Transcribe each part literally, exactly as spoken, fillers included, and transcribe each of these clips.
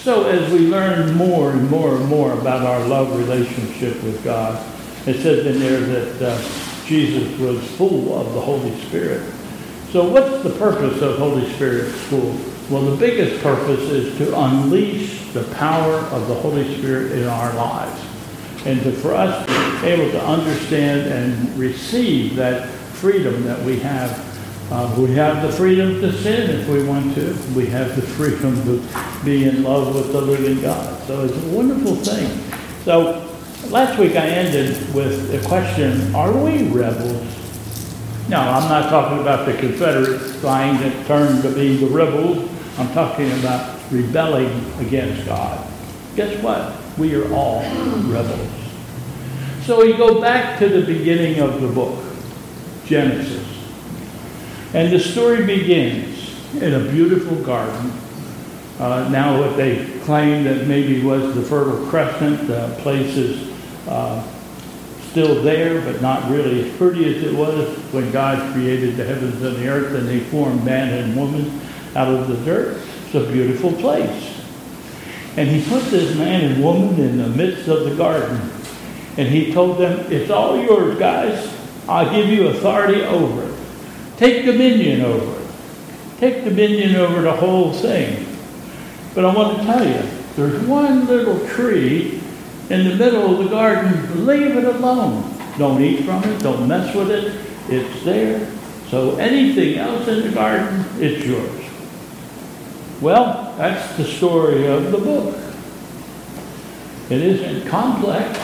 So as we learn more and more and more about our love relationship with God, it says in there that uh, Jesus was full of the Holy Spirit. So what's the purpose of Holy Spirit school? Well, the biggest purpose is to unleash the power of the Holy Spirit in our lives. And to, for us to be able to understand and receive that freedom that we have. Uh, we have the freedom to sin if we want to. We have the freedom to be in love with the living God. So it's a wonderful thing. So last week I ended with the question, are we rebels? No, I'm not talking about the Confederate line that turned to be the rebels. I'm talking about rebelling against God. Guess what? We are all rebels. So we go back to the beginning of the book, Genesis. And the story begins in a beautiful garden. Uh, now what they claim that maybe was the Fertile Crescent, the place is uh, still there, but not really as pretty as it was when God created the heavens and the earth and He formed man and woman out of the dirt. It's a beautiful place. And He put this man and woman in the midst of the garden. And He told them, it's all yours, guys. I'll give you authority over it. Take dominion over it. Take dominion over the whole thing. But I want to tell you, there's one little tree in the middle of the garden. Leave it alone. Don't eat from it. Don't mess with it. It's there. So anything else in the garden, it's yours. Well, that's the story of the book. It isn't complex.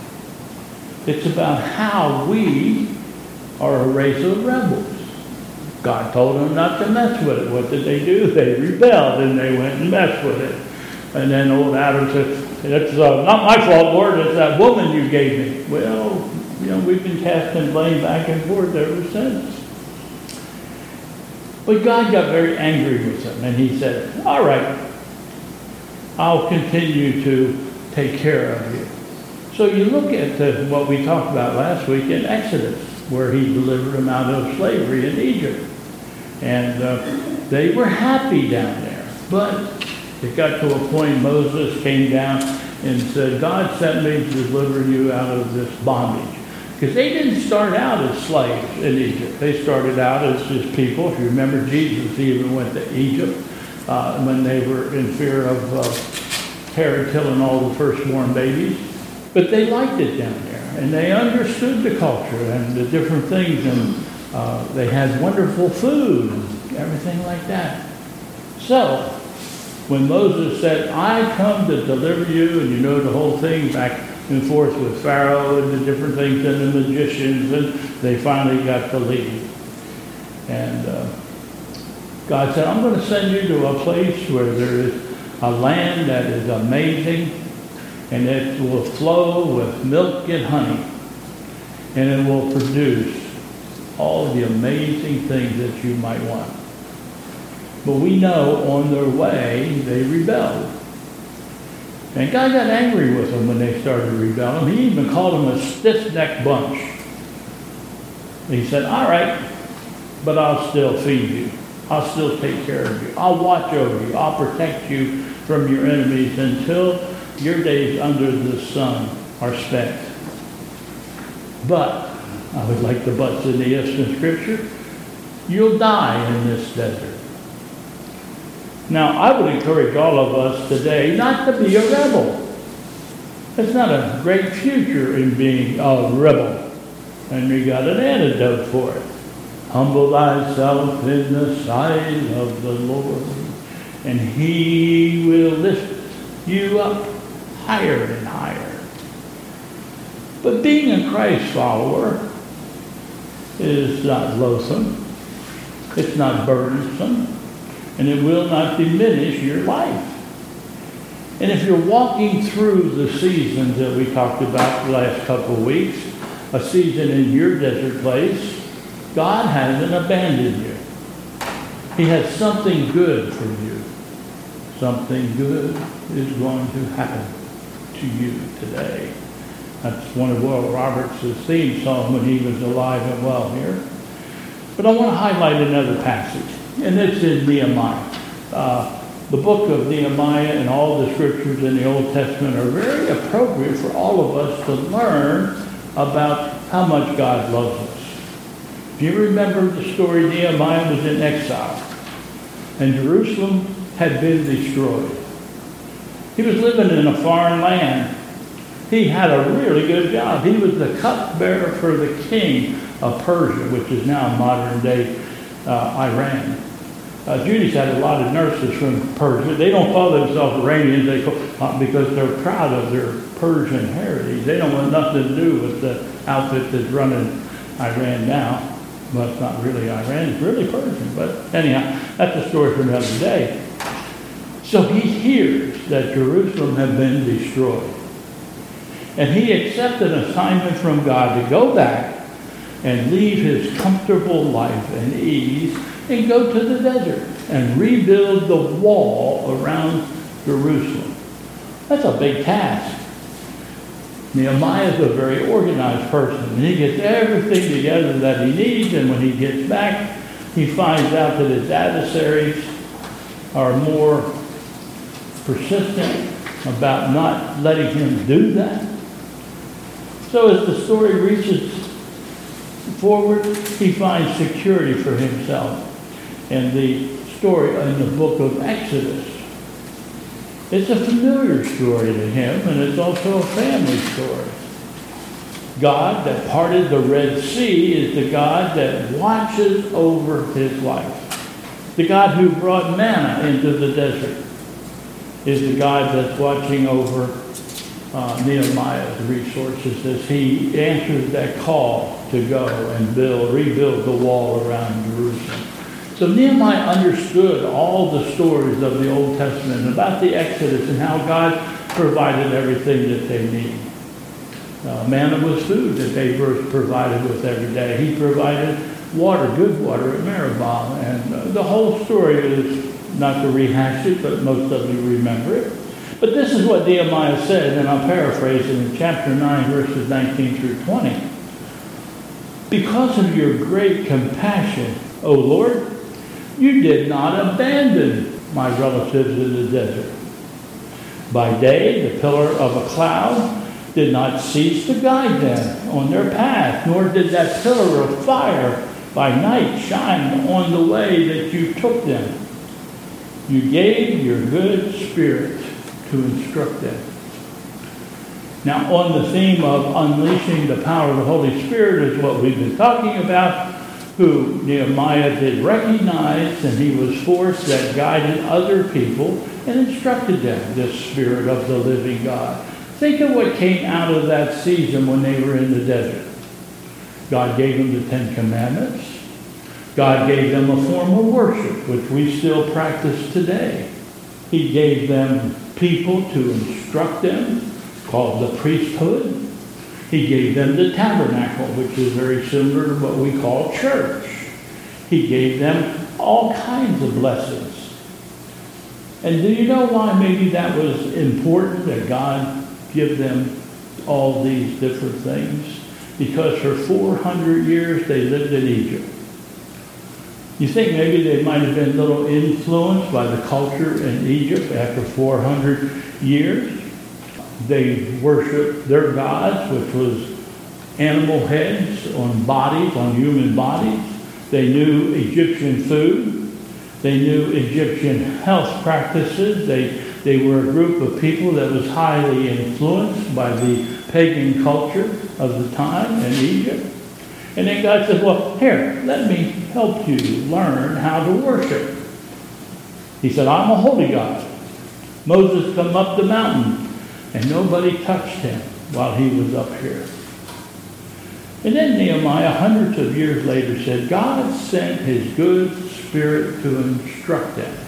It's about how we are a race of rebels. God told them not to mess with it. What did they do? They rebelled and they went and messed with it. And then old Adam said, it's uh, not my fault, Lord, it's that woman you gave me. Well, you know, we've been casting blame back and forth ever since. But God got very angry with them and He said, all right, I'll continue to take care of you. So you look at the, what we talked about last week in Exodus, where He delivered them out of slavery in Egypt. And uh, they were happy down there. But it got to a point Moses came down and said, God sent me to deliver you out of this bondage. Because they didn't start out as slaves in Egypt. They started out as just people. If you remember, Jesus even went to Egypt uh, when they were in fear of uh, Herod killing all the firstborn babies. But they liked it down there. And they understood the culture and the different things. And uh, they had wonderful food and everything like that. So, when Moses said, I come to deliver you, and you know the whole thing back and forth with Pharaoh and the different things and the magicians, and they finally got to leave. And uh, God said, I'm going to send you to a place where there is a land that is amazing, and it will flow with milk and honey, and it will produce all the amazing things that you might want. But we know on their way, they rebelled. And God got angry with them when they started rebelling. He even called them a stiff-necked bunch. He said, all right, but I'll still feed you. I'll still take care of you. I'll watch over you. I'll protect you from your enemies until your days under the sun are spent. But, I would like the buts in the ifs in Scripture, you'll die in this desert. Now, I would encourage all of us today not to be a rebel. It's not a great future in being a rebel. And we got an antidote for it. Humble thyself in the sight of the Lord, and He will lift you up higher and higher. But being a Christ follower is not loathsome. It's not burdensome. And it will not diminish your life. And if you're walking through the seasons that we talked about the last couple of weeks, a season in your desert place, God hasn't abandoned you. He has something good for you. Something good is going to happen to you today. That's one of Will Roberts' theme song when he was alive and well here. But I want to highlight another passage. And it's in Nehemiah. Uh, the book of Nehemiah and all the scriptures in the Old Testament are very appropriate for all of us to learn about how much God loves us. Do you remember the story? Nehemiah was in exile, and Jerusalem had been destroyed. He was living in a foreign land. He had a really good job. He was the cupbearer for the king of Persia, which is now modern-day uh, Iran. Uh, Judy's had a lot of nurses from Persia. They don't call themselves Iranians they call, uh, because they're proud of their Persian heritage. They don't want nothing to do with the outfit that's running Iran now. Well, it's not really Iran, it's really Persian. But anyhow, that's a story for another day. So he hears that Jerusalem had been destroyed. And he accepted an assignment from God to go back and leave his comfortable life and ease and go to the desert and rebuild the wall around Jerusalem. That's a big task. Nehemiah is a very organized person. And he gets everything together that he needs, and when he gets back, he finds out that his adversaries are more persistent about not letting him do that. So as the story reaches forward, he finds security for himself. And the story in the book of Exodus, it's a familiar story to him, and it's also a family story. God that parted the Red Sea is the God that watches over his life. The God who brought manna into the desert is the God that's watching over uh, Nehemiah's resources as he answers that call to go and build, rebuild the wall around Jerusalem. So Nehemiah understood all the stories of the Old Testament about the Exodus and how God provided everything that they need. Uh, manna was food that they were provided with every day. He provided water, good water at Meribah. And uh, the whole story is, not to rehash it, but most of you remember it. But this is what Nehemiah said, and I'll paraphrase it in chapter nine, verses nineteen through twenty. Because of your great compassion, O Lord, you did not abandon my relatives in the desert. By day, the pillar of a cloud did not cease to guide them on their path, nor did that pillar of fire by night shine on the way that you took them. You gave your good spirit to instruct them. Now, on the theme of unleashing the power of the Holy Spirit is what we've been talking about, who Nehemiah did recognize, and he was forced that guided other people and instructed them, this Spirit of the living God. Think of what came out of that season when they were in the desert. God gave them the Ten Commandments. God gave them a form of worship, which we still practice today. He gave them people to instruct them, called the priesthood. He gave them the tabernacle, which is very similar to what we call church. He gave them all kinds of blessings. And do you know why maybe that was important, that God give them all these different things? Because for four hundred years they lived in Egypt. You think maybe they might have been a little influenced by the culture in Egypt after four hundred years? They worshiped their gods, which was animal heads on bodies, on human bodies. They knew Egyptian food. They knew Egyptian health practices. They, they were a group of people that was highly influenced by the pagan culture of the time in Egypt. And then God said, well, here, let me help you learn how to worship. He said, I'm a holy God. Moses come up the mountain, and nobody touched him while he was up here. And then Nehemiah, hundreds of years later, said, God sent his good spirit to instruct them.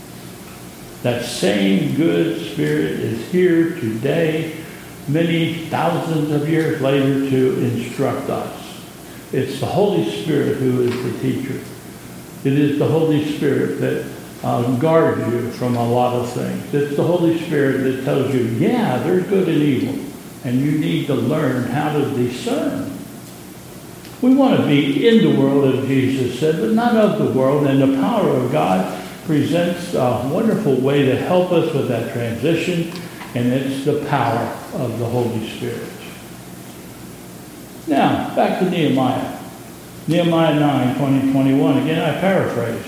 That same good spirit is here today, many thousands of years later, to instruct us. It's the Holy Spirit who is the teacher. It is the Holy Spirit that uh, guards you from a lot of things. It's the Holy Spirit that tells you, yeah, there's good and evil, and you need to learn how to discern. We want to be in the world, as Jesus said, but not of the world, and the power of God presents a wonderful way to help us with that transition, and it's the power of the Holy Spirit. Now, back to Nehemiah. Nehemiah nine, twenty, twenty-one. Again, I paraphrase.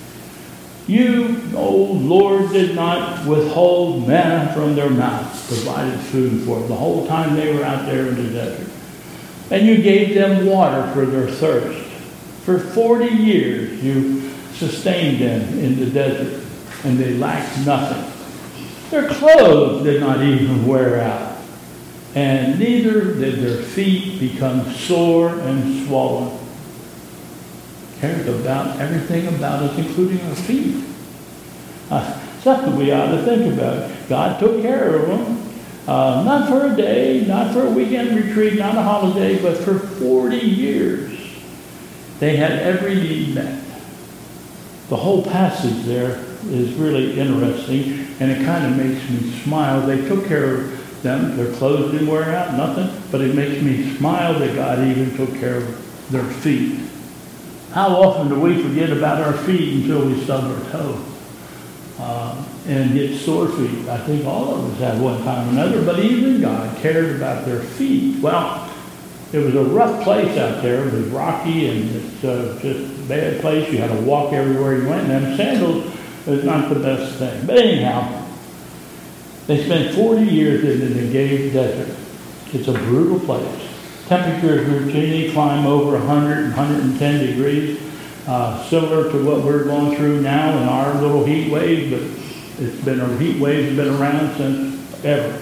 You, O Lord, did not withhold manna from their mouths, provided food for them the whole time they were out there in the desert. And you gave them water for their thirst. For forty years you sustained them in the desert, and they lacked nothing. Their clothes did not even wear out, and neither did their feet become sore and swollen. Cares about everything about us, including our feet. Uh, something we ought to think about. God took care of them. Uh, not for a day, not for a weekend retreat, not a holiday, but for forty years. They had every need met. The whole passage there is really interesting, and it kind of makes me smile. They took care of them. Their clothes didn't wear out, nothing, but it makes me smile that God even took care of their feet. How often do we forget about our feet until we stub our toe uh, and get sore feet? I think all of us have one time or another, but even God cared about their feet. Well, it was a rough place out there. It was rocky, and it's uh, just a bad place. You had to walk everywhere you went, and them sandals is not the best thing. But anyhow, they spent forty years in the Negev desert. It's a brutal place. Temperatures routinely climb over one hundred and one hundred ten degrees, uh, similar to what we're going through now in our little heat wave, but it's been a heat wave that's been around since ever.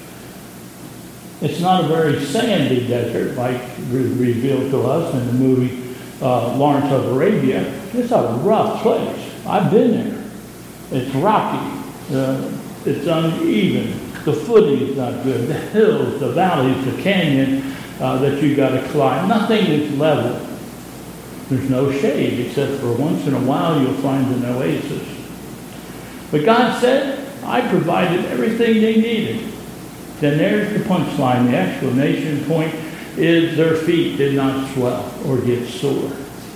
It's not a very sandy desert like re- revealed to us in the movie uh, Lawrence of Arabia. It's a rough place. I've been there. It's rocky. Uh, it's uneven. The footing is not good. The hills, the valleys, the canyon uh, that you got to climb. Nothing is level. There's no shade except for once in a while you'll find an oasis. But God said, I provided everything they needed. Then there's the punchline. The exclamation point is their feet did not swell or get sore.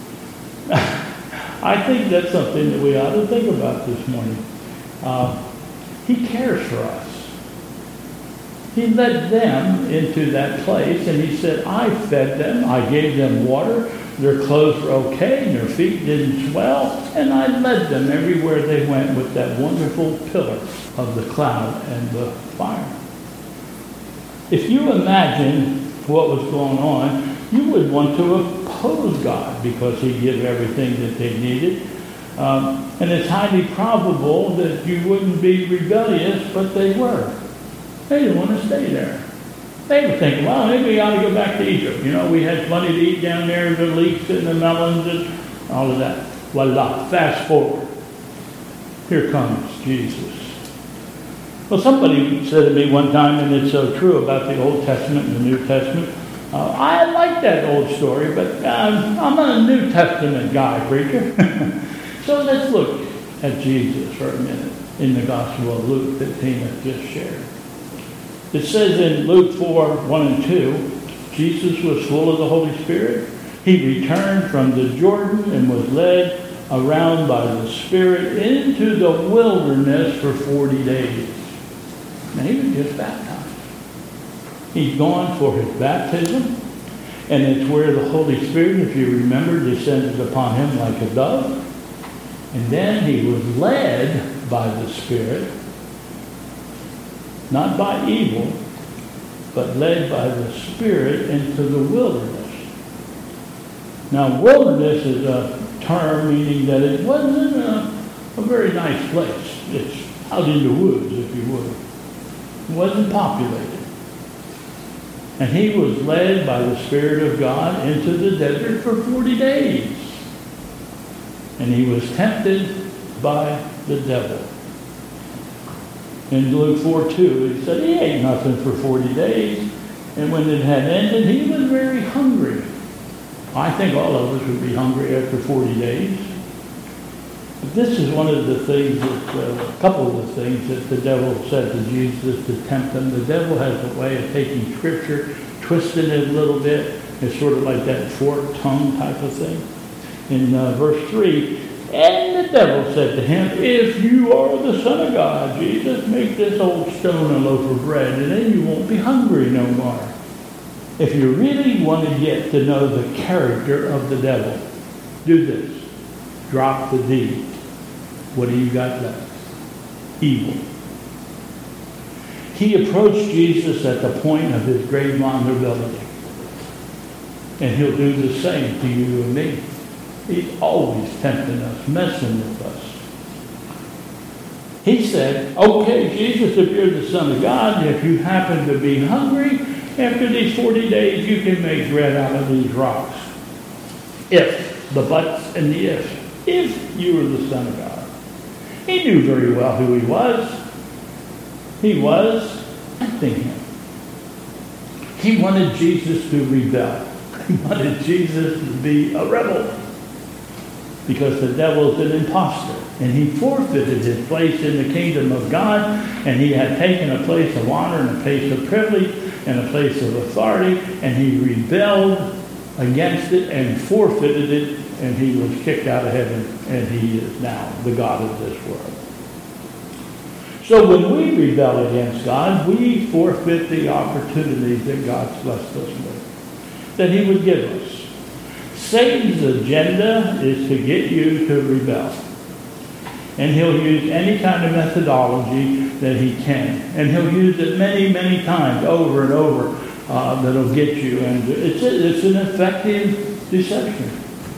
I think that's something that we ought to think about this morning. Uh, he cares for us. He led them into that place, and he said, I fed them, I gave them water, their clothes were okay, and their feet didn't swell, and I led them everywhere they went with that wonderful pillar of the cloud and the fire. If you imagine what was going on, you would want to oppose God because he gave everything that they needed. Um, and it's highly probable that you wouldn't be rebellious, but they were. They didn't want to stay there. They were thinking, well, maybe we ought to go back to Egypt. You know, we had plenty to eat down there, the leeks and the melons and all of that. Voila, fast forward. Here comes Jesus. Well, somebody said to me one time, and it's so true about the Old Testament and the New Testament, uh, I like that old story, but um, I'm not a New Testament guy, preacher. So let's look at Jesus for a minute in the Gospel of Luke that Tina just shared. It says in Luke four, one and two, Jesus was full of the Holy Spirit. He returned from the Jordan and was led around by the Spirit into the wilderness for forty days. Now, he was just baptized. He's gone for his baptism, and it's where the Holy Spirit, if you remember, descended upon him like a dove. And then he was led by the Spirit, not by evil, but led by the Spirit into the wilderness. Now, wilderness is a term meaning that it wasn't a, a very nice place. It's out in the woods, if you would. It wasn't populated. And he was led by the Spirit of God into the desert for forty days. And he was tempted by the devil. In Luke four two, he said he ate nothing for forty days. And when it had ended, he was very hungry. I think all of us would be hungry after forty days. But this is one of the things that, uh, a couple of the things that the devil said to Jesus to tempt him. The devil has a way of taking Scripture, twisting it a little bit. It's sort of like that forked tongue type of thing. In uh, verse three, And the devil said to him, if you are the Son of God, Jesus, make this old stone a loaf of bread, and then you won't be hungry no more. If you really want to get to know the character of the devil, do this. Drop the D. What do you got left? Evil. He approached Jesus at the point of his great vulnerability. And he'll do the same to you and me. He's always tempting us, messing with us. He said, okay, Jesus, if you're the Son of God, if you happen to be hungry, after these forty days, you can make bread out of these rocks. If, the buts and the ifs. If you were the Son of God. He knew very well who he was. He was tempting him. He wanted Jesus to rebel. He wanted Jesus to be a rebel. Because the devil is an imposter. And he forfeited his place in the kingdom of God. And he had taken a place of honor and a place of privilege and a place of authority. And he rebelled against it and forfeited it. And he was kicked out of heaven. And he is now the God of this world. So when we rebel against God, we forfeit the opportunities that God's blessed us with, that he would give us. Satan's agenda is to get you to rebel. And he'll use any kind of methodology that he can. And he'll use it many, many times, over and over, uh, that'll get you. And it's, it's an effective deception.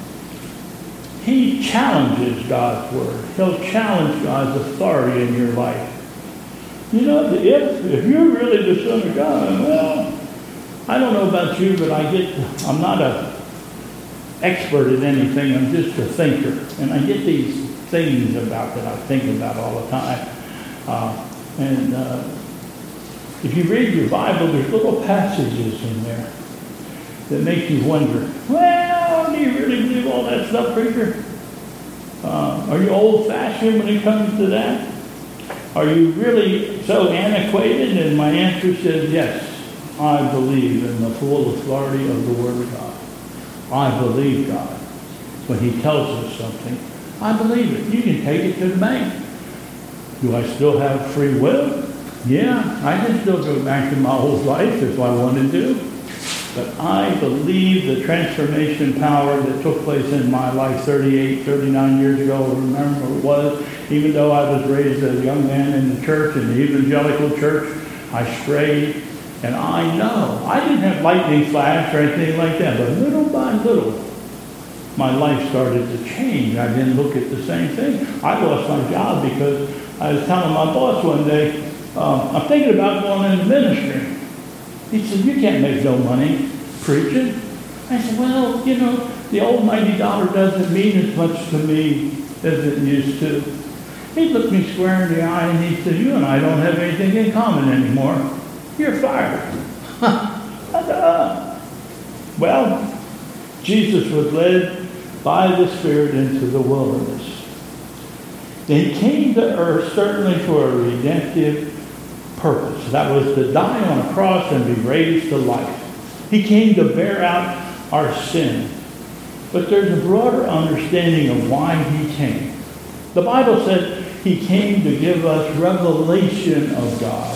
He challenges God's word. He'll challenge God's authority in your life. You know, if, if you're really the Son of God, well, I don't know about you, but I get, I'm not an expert at anything. I'm just a thinker. And I get these things about that I think about all the time. Uh, and uh, if you read your Bible, there's little passages in there that make you wonder, well, do you really believe all that stuff, preacher? Uh, are you old-fashioned when it comes to that? Are you really so antiquated? And my answer says, yes, I believe in the full authority of the Word of God. I believe God. When he tells us something, I believe it. You can take it to the bank. Do I still have free will? Yeah, I can still go back to my old life if I wanted to. But I believe the transformation power that took place in my life thirty-eight, thirty-nine years ago, I remember it was, even though I was raised as a young man in the church, in the evangelical church, I strayed. And I know, I didn't have lightning flash or anything like that, but little by little, my life started to change. I didn't look at the same thing. I lost my job because I was telling my boss one day, um, I'm thinking about going into ministry. He said, you can't make no money preaching. I said, well, you know, the almighty dollar doesn't mean as much to me as it used to. He looked me square in the eye and he said, you and I don't have anything in common anymore. You're fired. Well, Jesus was led by the Spirit into the wilderness. And he came to earth certainly for a redemptive purpose. That was to die on a cross and be raised to life. He came to bear out our sin. But there's a broader understanding of why he came. The Bible said he came to give us revelation of God.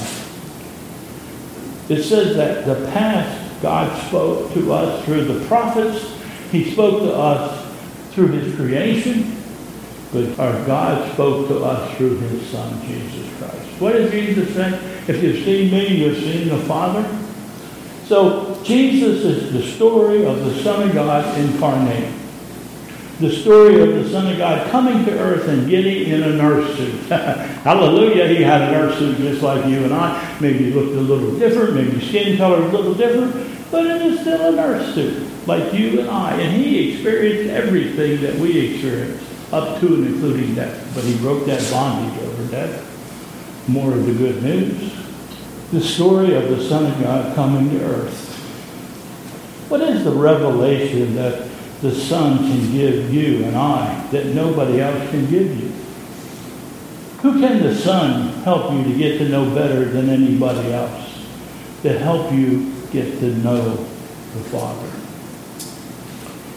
It says that the past God spoke to us through the prophets. He spoke to us through his creation. But our God spoke to us through his Son, Jesus Christ. What did Jesus say? If you've seen me, you've seen the Father. So Jesus is the story of the Son of God incarnate. The story of the Son of God coming to earth and getting in a nurse suit. Hallelujah, he had a nurse suit just like you and I. Maybe he looked a little different, maybe skin color a little different, but it is still a nurse suit like you and I. And he experienced everything that we experience, up to and including death. But he broke that bondage over death. More of the good news. The story of the Son of God coming to earth. What is the revelation that the Son can give you and I that nobody else can give you? Who can the Son help you to get to know better than anybody else? To help you get to know the Father.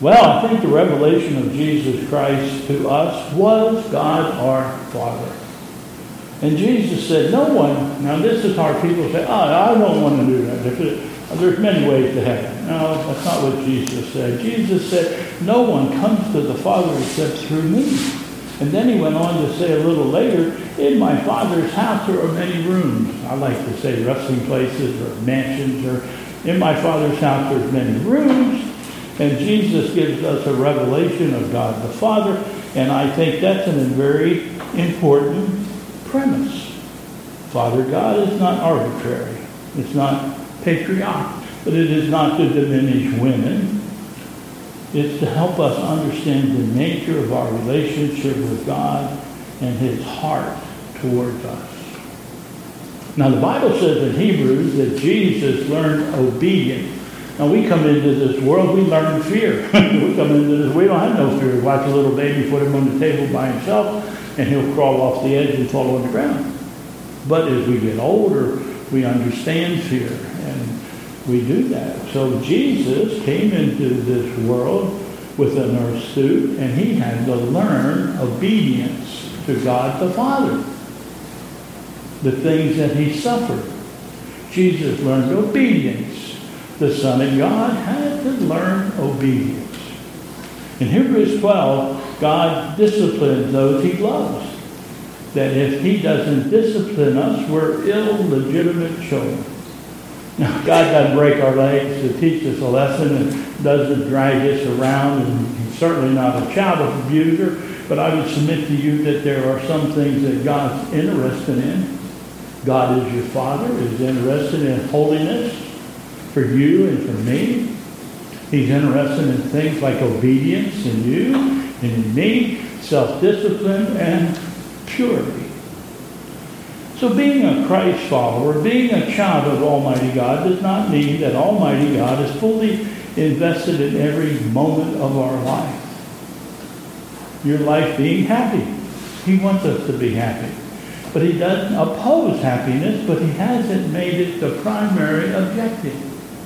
Well, I think the revelation of Jesus Christ to us was God our Father. And Jesus said, no one, now this is hard. People say, oh, I don't want to do that. There's, there's many ways to heaven. No, that's not what Jesus said. Jesus said, no one comes to the Father except through me. And then he went on to say a little later, in my Father's house there are many rooms. I like to say resting places or mansions, or in my Father's house there's many rooms. And Jesus gives us a revelation of God the Father. And I think that's a very important premise. Father God is not arbitrary. It's not patriotic. But it is not to diminish women. It's to help us understand the nature of our relationship with God and his heart towards us. Now the Bible says in Hebrews that Jesus learned obedience. Now we come into this world, we learn fear. we come into this, we don't have no fear. Watch a little baby, put him on the table by himself, and he'll crawl off the edge and fall on the ground. But as we get older, we understand fear, and we do that. So Jesus came into this world with an earth suit, and he had to learn obedience to God the Father. The things that he suffered. Jesus learned obedience. The Son of God had to learn obedience. In Hebrews twelve, God disciplines those he loves. That if he doesn't discipline us, we're illegitimate children. Now, God doesn't break our legs to teach us a lesson and doesn't drag us around, and he's certainly not a child abuser, but I would submit to you that there are some things that God's interested in. God is your Father, is interested in holiness for you and for me. He's interested in things like obedience in you and in me, self-discipline, and purity. So being a Christ follower, being a child of Almighty God, does not mean that Almighty God is fully invested in every moment of our life. Your life being happy. He wants us to be happy. But he doesn't oppose happiness, but he hasn't made it the primary objective.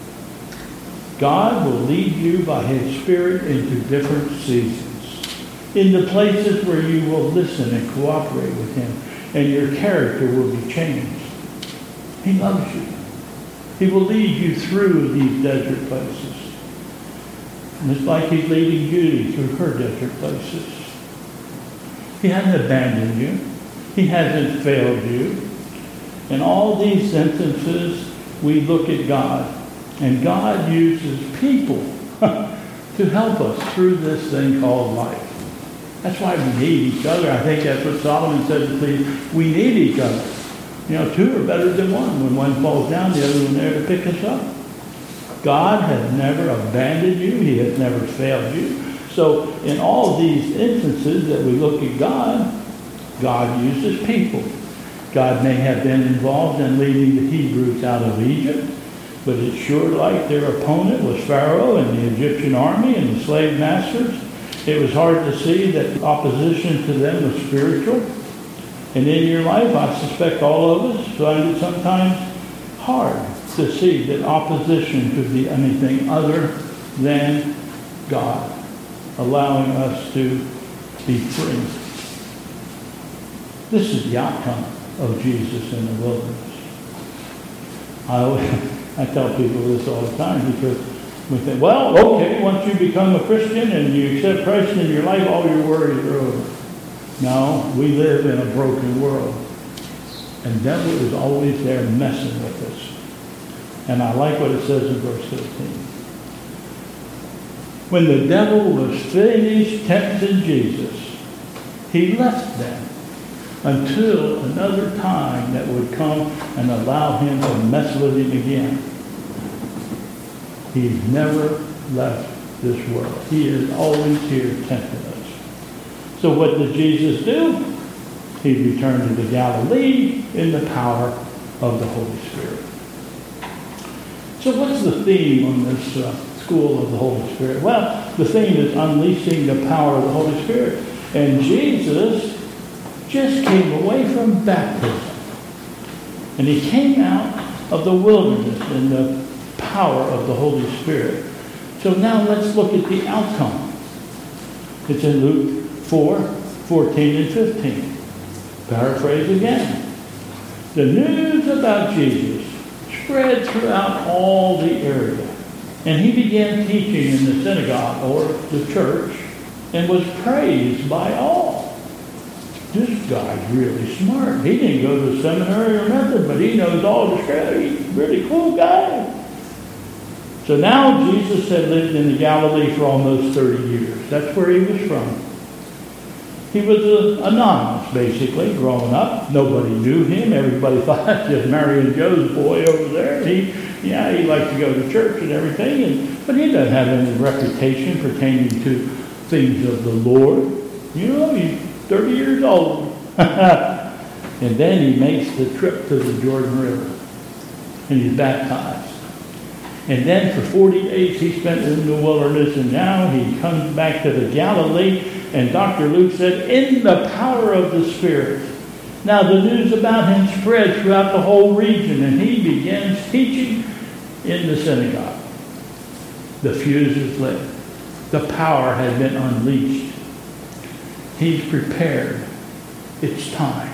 God will lead you by his Spirit into different seasons, into places where you will listen and cooperate with him, and your character will be changed. He loves you. He will lead you through these desert places. And it's like he's leading Judy through her desert places. He hasn't abandoned you. He hasn't failed you. In all these instances, we look at God. And God uses people to help us through this thing called life. That's why we need each other. I think that's what Solomon said to Ecclesiastes. We need each other. You know, two are better than one. When one falls down, the other one there to pick us up. God has never abandoned you. He has never failed you. So in all these instances that we look at God, God uses people. God may have been involved in leading the Hebrews out of Egypt, but it's sure like their opponent was Pharaoh and the Egyptian army and the slave masters. It was hard to see that opposition to them was spiritual. And in your life, I suspect all of us find it sometimes hard to see that opposition could be anything other than God, allowing us to be free. This is the outcome of Jesus in the wilderness. I always, I tell people this all the time because we think, well, okay, once you become a Christian and you accept Christ in your life, all your worries are over. No, we live in a broken world. And the devil is always there messing with us. And I like what it says in verse fifteen. When the devil was finished tempting Jesus, he left them until another time that would come and allow him to mess with him again. He's never left this world. He is always here tempting us. So what did Jesus do? He returned to the Galilee in the power of the Holy Spirit. So what's the theme on this uh, School of the Holy Spirit? Well, the theme is unleashing the power of the Holy Spirit. And Jesus just came away from baptism. And he came out of the wilderness in the power of the Holy Spirit. So now let's look at the outcome. It's in Luke four, fourteen and fifteen. Paraphrase again. The news about Jesus spread throughout all the area, and he began teaching in the synagogue or the church and was praised by all. This guy's really smart. He didn't go to seminary or nothing, but he knows all the scripture. He's a really cool guy. So now Jesus had lived in the Galilee for almost thirty years. That's where he was from. He was a, anonymous, basically, growing up. Nobody knew him. Everybody thought just Mary and Joe's boy over there. He, yeah, he liked to go to church and everything, and, but he doesn't have any reputation pertaining to things of the Lord. You know, he's thirty years old. And then he makes the trip to the Jordan River, and he's baptized. And then for forty days he spent in the wilderness, and now he comes back to the Galilee. And Doctor Luke said, in the power of the Spirit. Now the news about him spread throughout the whole region, and he begins teaching in the synagogue. The fuse is lit. The power has been unleashed. He's prepared. It's time.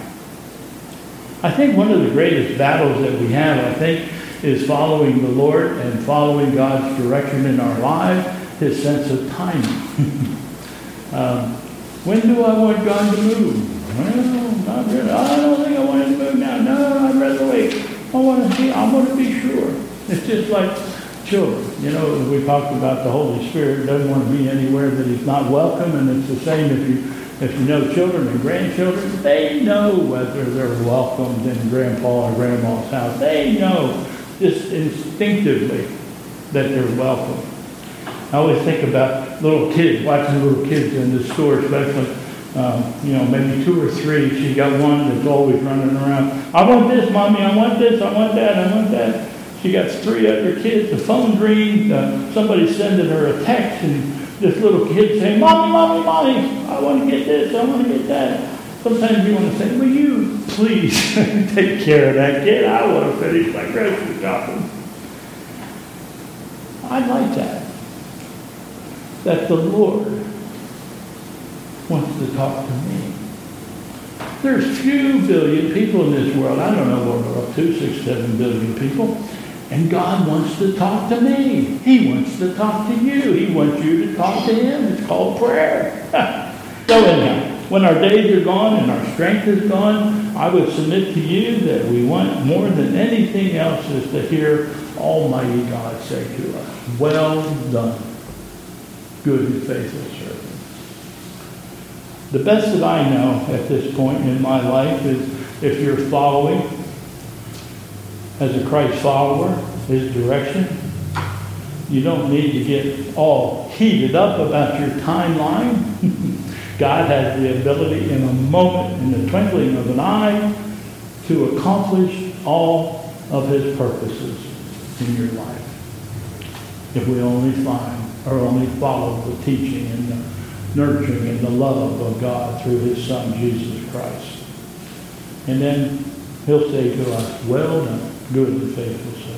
I think one of the greatest battles that we have, I think, is following the Lord and following God's direction in our lives, his sense of timing. Um, when do I want God to move? Well, not really. I don't think I want him to move now. No, I'd rather wait. I want to see. I want to be sure. It's just like children. You know, we talked about the Holy Spirit doesn't want to be anywhere that he's not welcome, and it's the same if you if you know children and grandchildren. They know whether they're welcomed in Grandpa or Grandma's house. They know just instinctively that they're welcome. I always think about little kids, watching little kids in the store, especially, um, you know, maybe two or three. She got one that's always running around. I want this, Mommy. I want this. I want that. I want that. She got three other kids. The phone rings. Uh, somebody sending her a text, and this little kid saying, Mommy, Mommy, Mommy, I want to get this. I want to get that. Sometimes you want to say, will you please take care of that kid? I want to finish my grocery shopping. I like that. That the Lord wants to talk to me. There's few billion people in this world. I don't know what we're up to, six, seven billion people. And God wants to talk to me. He wants to talk to you. He wants you to talk to him. It's called prayer. So anyhow, when our days are gone and our strength is gone, I would submit to you that we want more than anything else is to hear Almighty God say to us, well done, good and faithful servant. The best that I know at this point in my life is if you're following, as a Christ follower, his direction, you don't need to get all heated up about your timeline. God has the ability in a moment, in the twinkling of an eye, to accomplish all of his purposes in your life. If we only find or only follow the teaching and the nurturing and the love of God through his Son, Jesus Christ. And then he'll say to us, well done, good and faithful servant.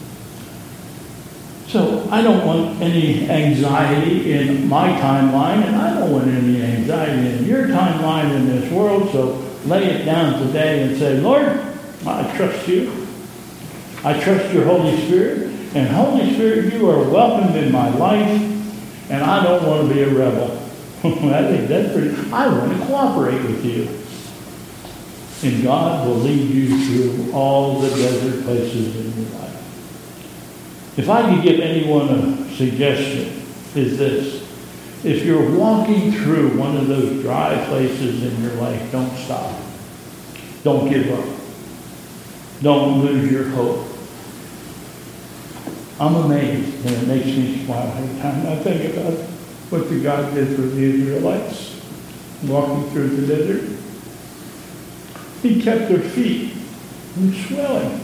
So I don't want any anxiety in my timeline, and I don't want any anxiety in your timeline in this world, so lay it down today and say, Lord, I trust you. I trust your Holy Spirit. And Holy Spirit, you are welcomed in my life, and I don't want to be a rebel. I think that's pretty, I want to cooperate with you. And God will lead you through all the desert places in your life. If I could give anyone a suggestion, is this. If you're walking through one of those dry places in your life, don't stop. Don't give up. Don't lose your hope. I'm amazed, and it makes me smile every time I think about what the God did for the Israelites walking through the desert. He kept their feet from swelling.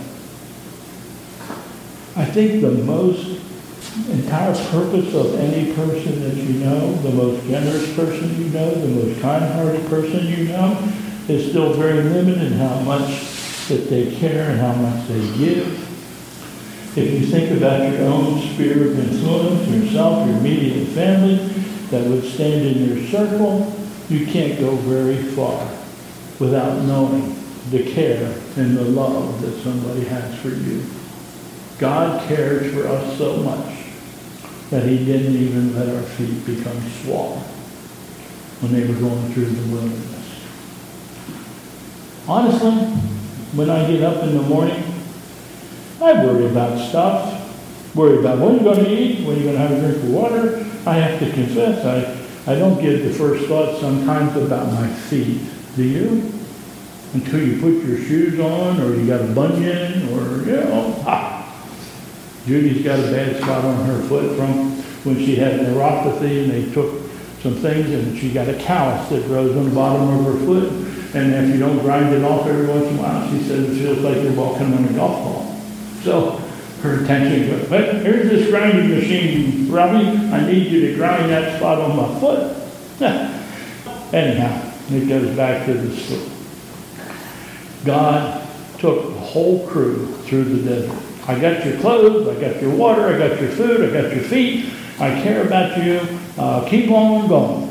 I think the most entire purpose of any person that you know, the most generous person you know, the most kind-hearted person you know, is still very limited in how much that they care and how much they give. If you think about your own sphere of influence, yourself, your immediate family, that would stand in your circle, you can't go very far without knowing the care and the love that somebody has for you. God cares for us so much that he didn't even let our feet become swollen when they were going through the wilderness. Honestly, when I get up in the morning, I worry about stuff. Worry about when you're going to eat, when you're going to have a drink of water. I have to confess, I, I don't give the first thought sometimes about my feet. Do you? Until you put your shoes on, or you got a bunion, or, you know, ha. Judy's got a bad spot on her foot from when she had neuropathy, and they took some things, and she got a callus that grows on the bottom of her foot. And if you don't grind it off every once in a while, she says it feels like you're walking on a golf ball. So her attention goes, but here's this grinding machine, Robbie. I need you to grind that spot on my foot. Anyhow, it goes back to the story. God took the whole crew through the desert. I got your clothes, I got your water, I got your food, I got your feet. I care about you. Uh, keep on going.